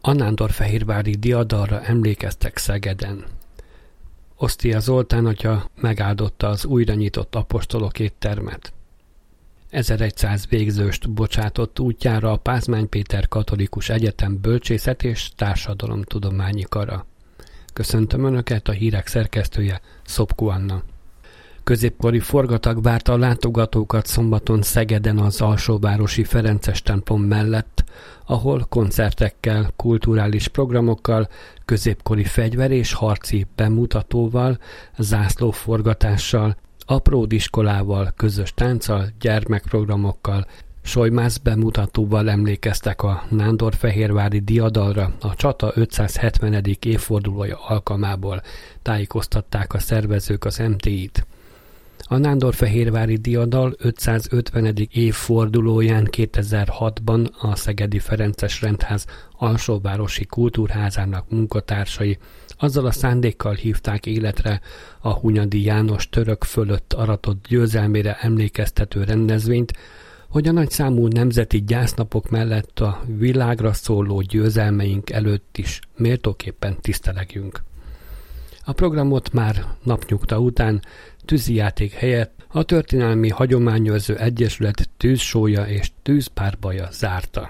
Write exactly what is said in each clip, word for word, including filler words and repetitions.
A nándorfehérvári diadalra emlékeztek Szegeden. Osztia Zoltán atya megáldotta az újra nyitott apostolok éttermet. ezerszáz végzőst bocsátott útjára a Pázmány Péter Katolikus Egyetem Bölcsészet és Társadalomtudományi Kara. Köszöntöm Önöket, a hírek szerkesztője, Szopko Anna. Középkori forgatag várta a látogatókat szombaton Szegeden az Alsóvárosi Ferences templom mellett, ahol koncertekkel, kulturális programokkal, középkori fegyver- és harci bemutatóval, zászlóforgatással, apródiskolával, közös tánccal, gyermekprogramokkal, solymász bemutatóval emlékeztek a nándorfehérvári diadalra a csata ötszázhetvenedik évfordulója alkalmából, tájékoztatták a szervezők az em té í-t. A nándorfehérvári diadal ötszázötvenedik évfordulóján kétezer-hatban a Szegedi Ferences Rendház Alsóvárosi Kultúrházának munkatársai azzal a szándékkal hívták életre a Hunyadi János török fölött aratott győzelmére emlékeztető rendezvényt, hogy a nagyszámú nemzeti gyásznapok mellett a világra szóló győzelmeink előtt is méltóképpen tisztelegjünk. A programot már napnyugta után tűzijáték helyett a Történelmi Hagyományőrző Egyesület tűzsója és tűzpárbaja zárta.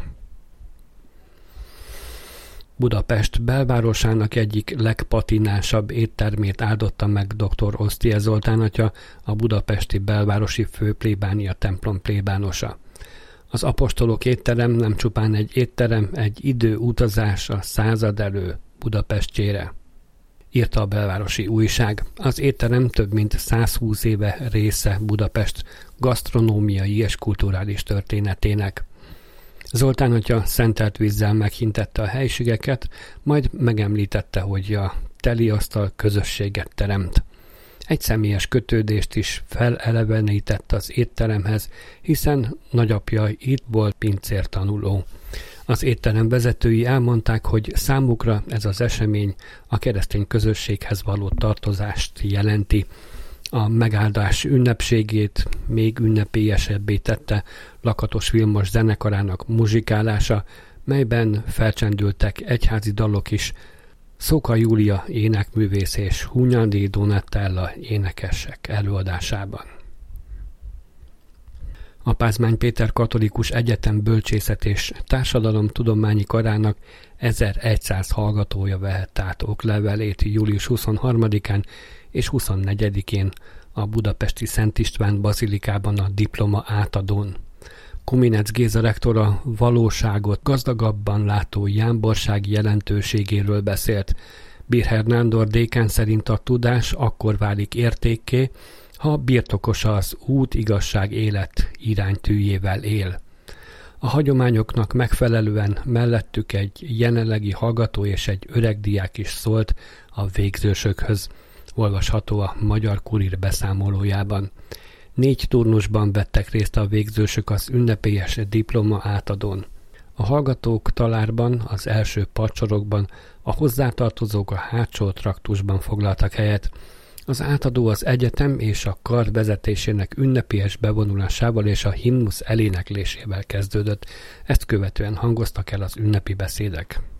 Budapest belvárosának egyik legpatinásabb éttermét áldotta meg dr. Osztia Zoltán atya, a budapesti belvárosi főplébánia templom plébánosa. Az apostolok étterem nem csupán egy étterem, egy időutazás a század elő Budapestjére, írta a belvárosi újság. Az étterem több mint százhúsz éve része Budapest gasztronómiai és kulturális történetének. Zoltán atya szentelt vízzel meghintette a helységeket, majd megemlítette, hogy a teliasztal közösséget teremt. Egy személyes kötődést is felelevenített az étteremhez, hiszen nagyapja itt volt pincértanuló. Az étterem vezetői elmondták, hogy számukra ez az esemény a keresztény közösséghez való tartozást jelenti. A megáldás ünnepségét még ünnepélyesebbé tette Lakatos Vilmos zenekarának muzsikálása, melyben felcsendültek egyházi dalok is, Szóka Júlia énekművész és Hunyadi Donatella énekesek előadásában. A Pázmány Péter Katolikus Egyetem Bölcsészet és Társadalomtudományi Karának ezerszáz hallgatója vehette át oklevelét július huszonharmadikán és huszonnegyedikén a budapesti Szent István bazilikában a diploma átadón. Kuminec Géza rektor a valóságot gazdagabban látó jámborság jelentőségéről beszélt. Birher Nándor dékán szerint a tudás akkor válik értékké, ha birtokosa az út, igazság, élet iránytűjével él. A hagyományoknak megfelelően mellettük egy jelenlegi hallgató és egy öreg diák is szólt a végzősökhöz, olvasható a Magyar Kurír beszámolójában. Négy turnusban vettek részt a végzősök az ünnepélyes diploma átadón. A hallgatók talárban, az első padsorokban, a hozzátartozók a hátsó traktusban foglaltak helyet. Az átadó az egyetem és a kar vezetésének ünnepélyes bevonulásával és a himnusz eléneklésével kezdődött, ezt követően hangoztak el az ünnepi beszédek.